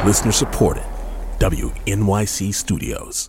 Listener supported. WNYC Studios.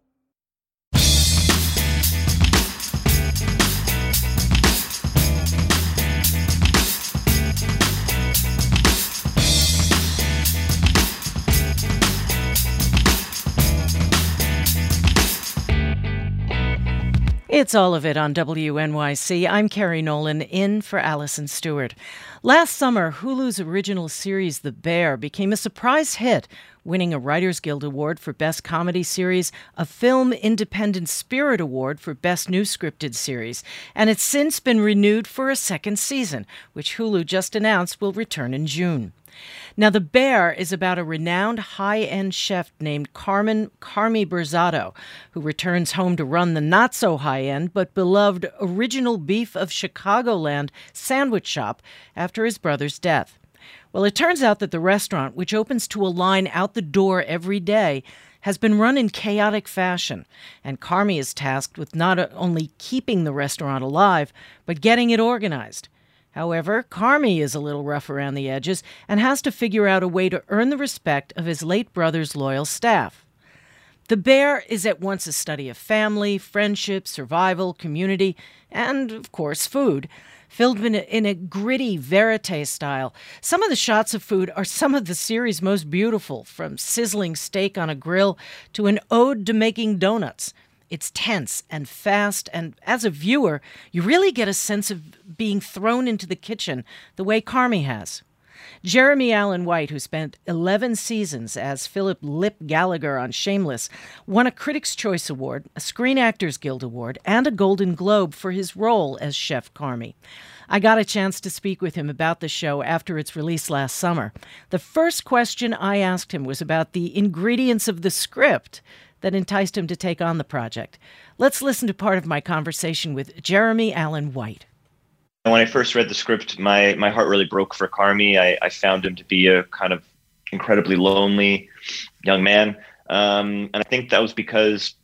It's all of it on WNYC. I'm Carrie Nolan, in for Allison Stewart. Last summer, Hulu's original series, The Bear, became a surprise hit, winning a Writers Guild Award for Best Comedy Series, a Film Independent Spirit Award for Best New Scripted Series, and it's since been renewed for a second season, which Hulu just announced will return in June. Now, The Bear is about a renowned high-end chef named Carmie Berzatto, who returns home to run the not-so-high-end but beloved Original Beef of Chicagoland sandwich shop after his brother's death. Well, it turns out that the restaurant, which opens to a line out the door every day, has been run in chaotic fashion, and Carmie is tasked with not only keeping the restaurant alive, but getting it organized. However, Carmie is a little rough around the edges and has to figure out a way to earn the respect of his late brother's loyal staff. The Bear is at once a study of family, friendship, survival, community, and, of course, food, filled in a gritty verite style. Some of the shots of food are some of the series' most beautiful, from sizzling steak on a grill to an ode to making donuts. It's tense and fast, and as a viewer, you really get a sense of being thrown into the kitchen the way Carmie has. Jeremy Allen White, who spent 11 seasons as Philip Lip Gallagher on Shameless, won a Critics' Choice Award, a Screen Actors Guild Award, and a Golden Globe for his role as Chef Carmie. I got a chance to speak with him about the show after its release last summer. The first question I asked him was about the ingredients of the script that enticed him to take on the project. Let's listen to part of my conversation with Jeremy Allen White. When I first read the script, my heart really broke for Carmie. I found him to be a kind of incredibly lonely young man. And I think that was because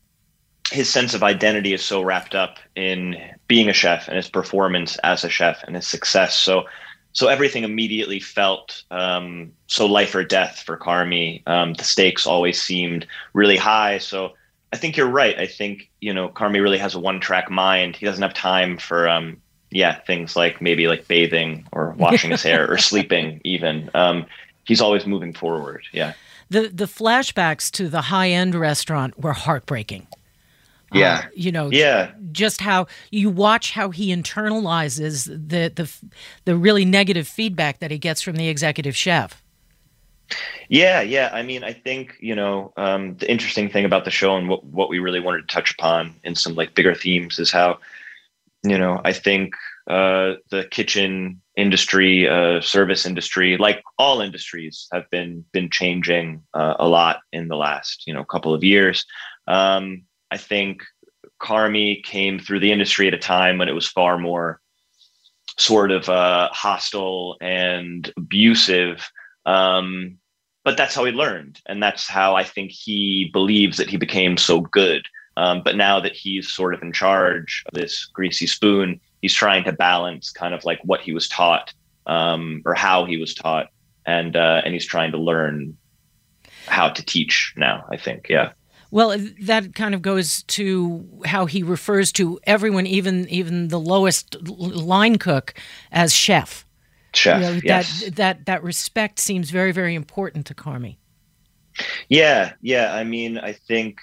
his sense of identity is so wrapped up in being a chef and his performance as a chef and his success. So everything immediately felt so life or death for Carmie. The stakes always seemed really high. So I think you're right. I think, Carmie really has a one-track mind. He doesn't have time for, things like maybe like bathing or washing his hair or sleeping even. He's always moving forward. Yeah. The flashbacks to the high-end restaurant were heartbreaking. Yeah. Just how you watch how he internalizes the really negative feedback that he gets from the executive chef. Yeah. I mean, I think, the interesting thing about the show and what we really wanted to touch upon in some like bigger themes is how, I think the kitchen industry, service industry, like all industries have been changing a lot in the last, couple of years. I think Carmie came through the industry at a time when it was far more sort of hostile and abusive. But that's how he learned. And that's how I think he believes that he became so good. But now that he's sort of in charge of this greasy spoon, he's trying to balance kind of like what he was taught or how he was taught. And he's trying to learn how to teach now, I think. Yeah. Well, that kind of goes to how he refers to everyone, even the lowest line cook, as chef. Chef, yes. That respect seems very, very important to Carmie. Yeah. I mean, I think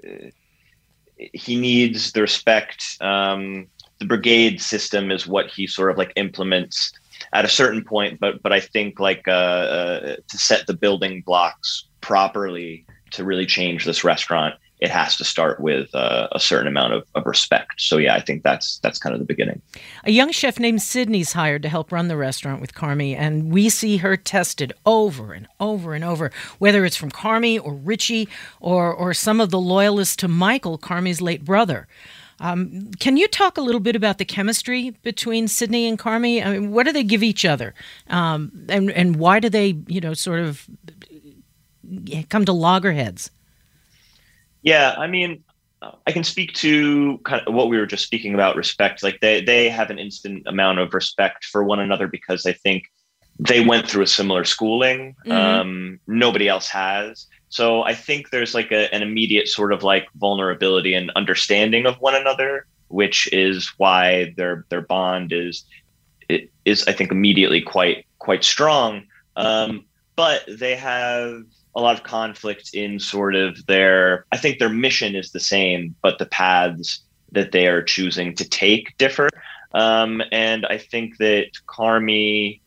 he needs the respect. The brigade system is what he sort of like implements at a certain point, but I think like to set the building blocks properly to really change this restaurant, it has to start with a certain amount of respect. So yeah, I think that's kind of the beginning. A young chef named Sydney's hired to help run the restaurant with Carmie, and we see her tested over and over and over, whether it's from Carmie or Richie or some of the loyalists to Michael, Carmie's late brother. Can you talk a little bit about the chemistry between Sydney and Carmie? I mean, what do they give each other? And why do they, sort of come to loggerheads? Yeah, I mean, I can speak to kind of what we were just speaking about, respect. Like they have an instant amount of respect for one another because I think they went through a similar schooling. Nobody else has. So I think there's like an immediate sort of like vulnerability and understanding of one another, which is why their bond is I think immediately quite strong. But they have a lot of conflict in sort of I think their mission is the same, but the paths that they are choosing to take differ. And I think that Carmy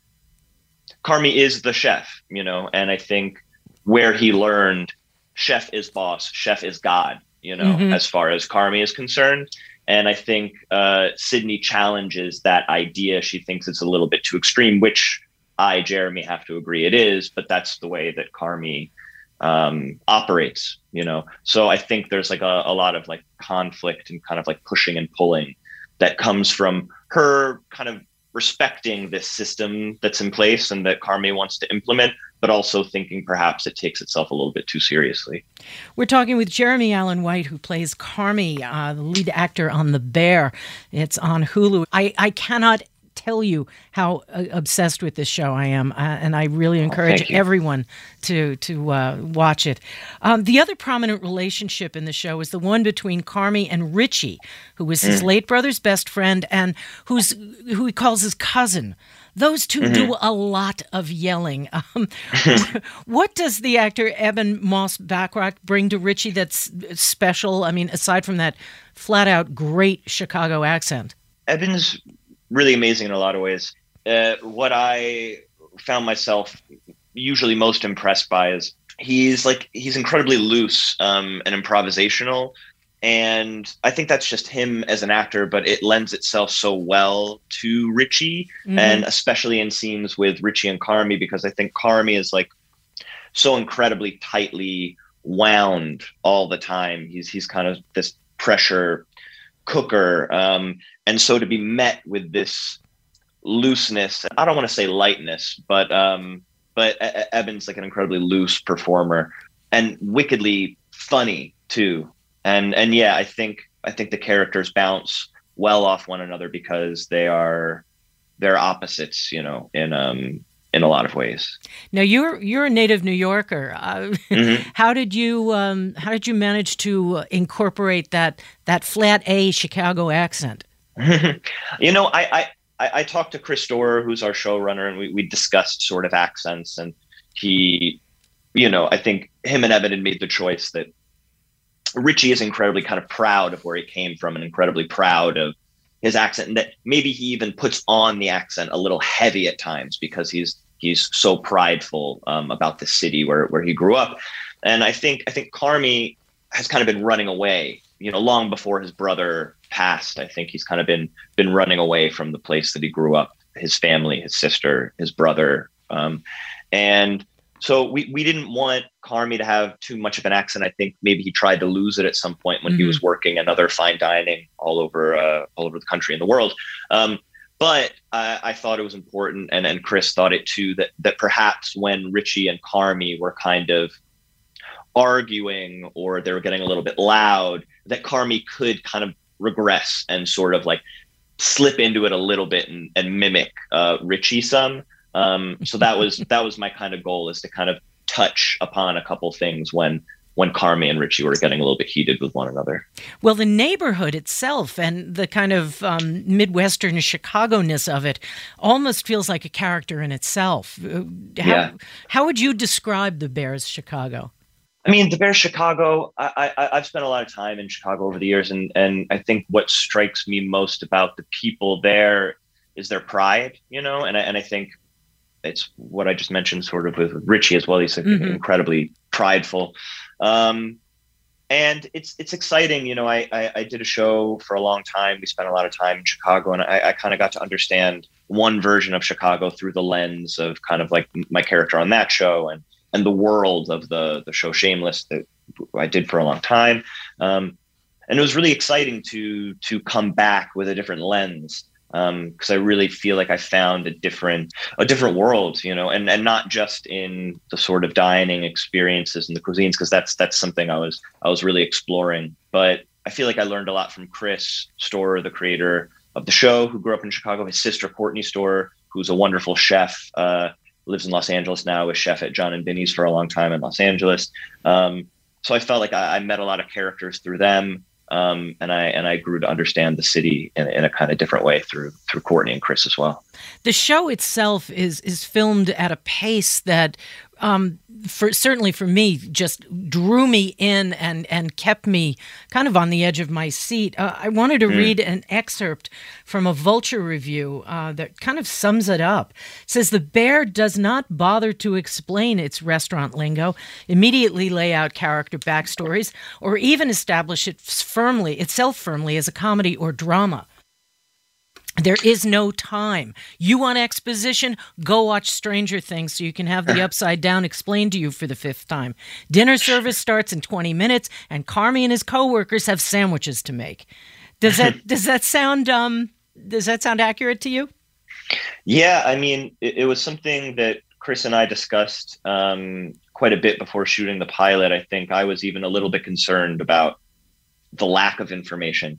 is the chef, and I think where he learned chef is boss, chef is God, as far as Carmy is concerned. And I think Sydney challenges that idea. She thinks it's a little bit too extreme, which Jeremy, have to agree it is, but that's the way that Carmy operates, So I think there's like a lot of like conflict and kind of like pushing and pulling that comes from her kind of respecting this system that's in place and that Carmy wants to implement, but also thinking perhaps it takes itself a little bit too seriously. We're talking with Jeremy Allen White, who plays Carmy, the lead actor on The Bear. It's on Hulu. I cannot tell you how obsessed with this show I am, and I really encourage everyone to watch it. The other prominent relationship in the show is the one between Carmy and Richie, who was his late brother's best friend and who he calls his cousin. Those two do a lot of yelling. What does the actor Eben Moss-Bachrach bring to Richie that's special? I mean, aside from that flat-out great Chicago accent. Eben's really amazing in a lot of ways. What I found myself usually most impressed by is he's incredibly loose and improvisational. And I think that's just him as an actor, but it lends itself so well to Richie, and especially in scenes with Richie and Carmy, because I think Carmy is like so incredibly tightly wound all the time. He's kind of this pressure cooker. And so to be met with this looseness, I don't want to say lightness, but Eben's like an incredibly loose performer and wickedly funny too. And yeah, I think the characters bounce well off one another because they're opposites, in a lot of ways. Now you're a native New Yorker. How did you manage to incorporate that flat A Chicago accent? I talked to Chris Storer, who's our showrunner, and we discussed sort of accents, and he, I think him and Eben had made the choice that Richie is incredibly kind of proud of where he came from and incredibly proud of his accent, and that maybe he even puts on the accent a little heavy at times because he's so prideful about the city where he grew up. And I think Carmy has kind of been running away, long before his brother passed. I think he's kind of been running away from the place that he grew up, his family, his sister, his brother. And so we didn't want Carmy to have too much of an accent. I think maybe he tried to lose it at some point when he was working in other fine dining all over the country and the world. But I thought it was important, and Chris thought it too, that perhaps when Richie and Carmy were kind of arguing or they were getting a little bit loud, that Carmy could kind of regress and sort of like slip into it a little bit and mimic Richie some. So that was my kind of goal, is to kind of touch upon a couple things when Carmy and Richie were getting a little bit heated with one another. Well, the neighborhood itself and the kind of Midwestern Chicago-ness of it almost feels like a character in itself. How would you describe the Bears Chicago? I mean, the Bears Chicago, I've spent a lot of time in Chicago over the years, and I think what strikes me most about the people there is their pride, and I think it's what I just mentioned sort of with Richie as well. He's incredibly prideful. And it's exciting. I did a show for a long time. We spent a lot of time in Chicago, and I kind of got to understand one version of Chicago through the lens of kind of like my character on that show and the world of the show Shameless that I did for a long time. And it was really exciting to come back with a different lens. Because I really feel like I found a different world, and not just in the sort of dining experiences and the cuisines, because that's something I was really exploring. But I feel like I learned a lot from Chris Storer, the creator of the show, who grew up in Chicago. His sister Courtney Storer who's a wonderful chef, lives in Los Angeles now, was chef at John and Binny's for a long time in Los Angeles. So I felt like I met a lot of characters through them. And I grew to understand the city in a kind of different way through Courtney and Chris as well. The show itself is filmed at a pace that, certainly for me, just drew me in and kept me kind of on the edge of my seat. I wanted to read an excerpt from a Vulture review that kind of sums it up. It says, "The Bear does not bother to explain its restaurant lingo, immediately lay out character backstories, or even establish itself firmly as a comedy or drama. There is no time. You want exposition? Go watch Stranger Things so you can have the Upside Down explained to you for the 5th time. Dinner service starts in 20 minutes, and Carmy and his coworkers have sandwiches to make." Does that sound accurate to you? Yeah, I mean, it was something that Chris and I discussed quite a bit before shooting the pilot. I think I was even a little bit concerned about the lack of information.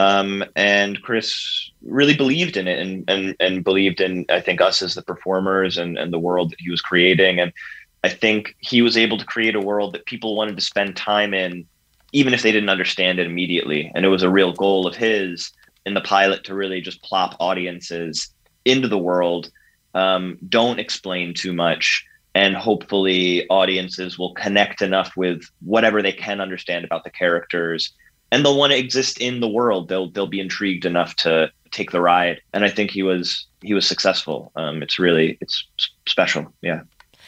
And Chris really believed in it and believed in, I think, us as the performers and the world that he was creating. And I think he was able to create a world that people wanted to spend time in, even if they didn't understand it immediately. And it was a real goal of his in the pilot to really just plop audiences into the world, don't explain too much, and hopefully audiences will connect enough with whatever they can understand about the characters, and they'll want to exist in the world. They'll be intrigued enough to take the ride. And I think he was successful. It's special. Yeah.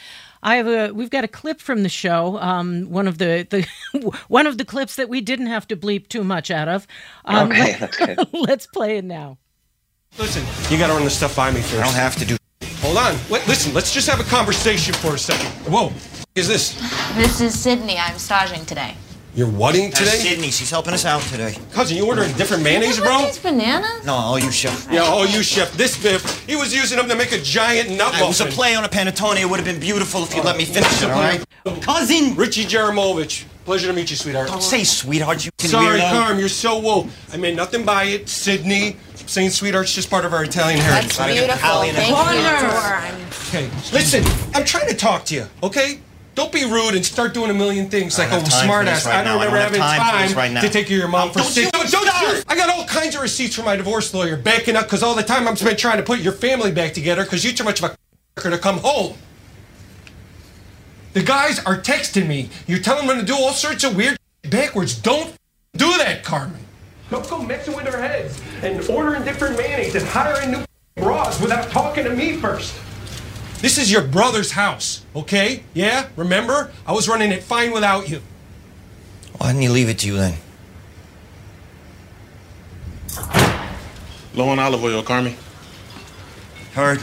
We've got a clip from the show. One of the one of the clips that we didn't have to bleep too much out of. Okay, that's good. Let's play it now. Listen, you got to run the stuff by me first. I don't have to do. Hold on. Listen, let's just have a conversation for a second. Whoa, is this? This is Sydney. I'm staging today. You're whatting today? Sydney, she's helping us out today. Cousin, you ordering different mayonnaise, bro? These bananas? No, all you, chef. Yeah, all you, chef. This Biff, he was using them to make a giant nut muffin. It was a play on a panettone. It would have been beautiful if you'd let me finish it, all right? Cousin! Richie Jaramovich. Pleasure to meet you, sweetheart. Don't say sweetheart, you Sorry, weirdo. Carm, you're so woke. I made nothing by it. Sydney. Saying sweetheart's just part of our Italian heritage. That's beautiful. Thank you. Okay, listen, I'm trying to talk to you, okay? Don't be rude and start doing a million things like a smart ass. I don't remember having time to take care of your mom for 6 months. I got all kinds of receipts from my divorce lawyer backing up because all the time I'm spent trying to put your family back together because you're too much of a to come home. The guys are texting me. You're telling them to do all sorts of weird backwards. Don't do that, Carmen. Don't go messing with their heads and ordering different mayonnaise and hiring new bras without talking to me first. This is your brother's house, okay? Yeah, remember? I was running it fine without you. Why didn't you leave it to you then? Low on olive oil, Carmi. Heard.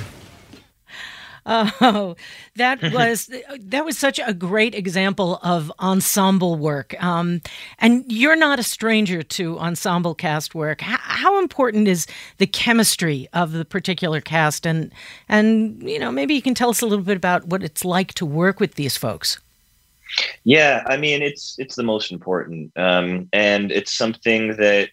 Oh, that was such a great example of ensemble work. And you're not a stranger to ensemble cast work. How important is the chemistry of the particular cast? And maybe you can tell us a little bit about what it's like to work with these folks. Yeah, I mean, it's the most important. And it's something that,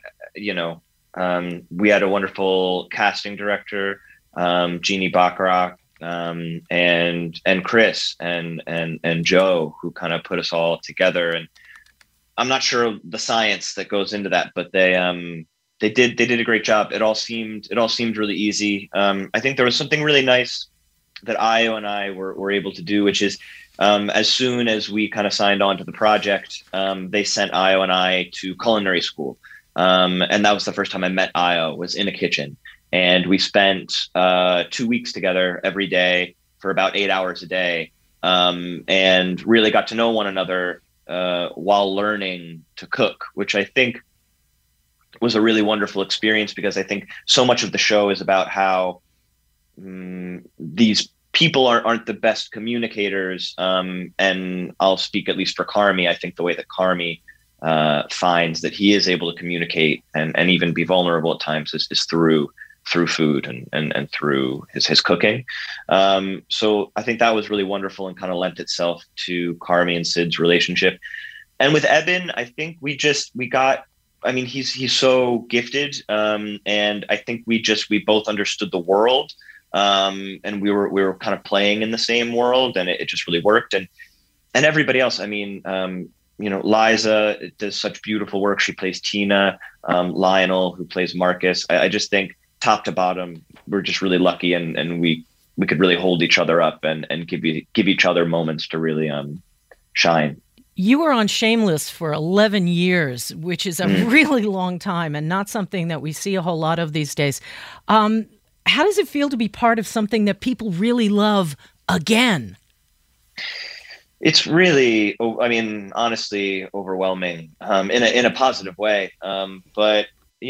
we had a wonderful casting director, Jeannie Bacharach, and Chris and Joe, who kind of put us all together. And I'm not sure the science that goes into that, but they did a great job. It all seemed really easy. I think there was something really nice that Io and I were able to do, which is as soon as we kind of signed on to the project, they sent Io and I to culinary school. And that was the first time I met Io, was in a kitchen. And we spent 2 weeks together every day for about 8 hours a day, and really got to know one another while learning to cook, which I think was a really wonderful experience, because I think so much of the show is about how these people aren't the best communicators. And I'll speak at least for Carmy. I think the way that Carmy finds that he is able to communicate and even be vulnerable at times is through food and through his cooking. So I think that was really wonderful and kind of lent itself to Carmy and Sid's relationship. And with Eben, I think we got, I mean, he's so gifted. And I think we both understood the world and we were kind of playing in the same world, and it just really worked. And everybody else, I mean, Liza does such beautiful work. She plays Tina. Lionel, who plays Marcus. I just think top to bottom, we're just really lucky, and we could really hold each other up and give each other moments to really shine. You were on Shameless for 11 years, which is a really long time and not something that we see a whole lot of these days. How does it feel to be part of something that people really love again? It's really, I mean, honestly, overwhelming in a positive way. But,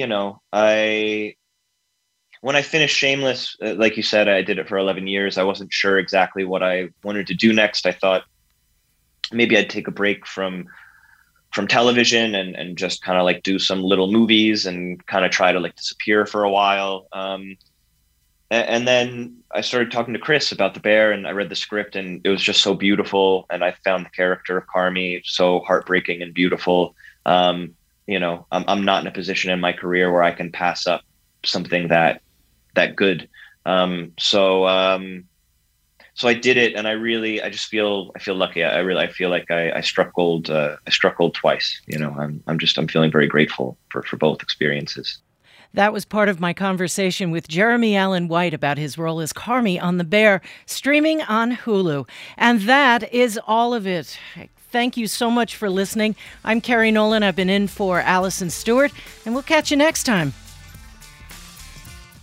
when I finished Shameless, like you said, I did it for 11 years. I wasn't sure exactly what I wanted to do next. I thought maybe I'd take a break from television and just kind of like do some little movies and kind of try to like disappear for a while. And then I started talking to Chris about The Bear, and I read the script, and it was just so beautiful. And I found the character of Carmy so heartbreaking and beautiful. I'm not in a position in my career where I can pass up something that good. So I did it, and I feel lucky. I feel like I struck gold. I struck gold twice. I'm feeling very grateful for both experiences. That was part of my conversation with Jeremy Allen White about his role as Carmy on The Bear, streaming on Hulu. And that is all of it. Thank you so much for listening. I'm Carrie Nolan. I've been in for Allison Stewart, and we'll catch you next time.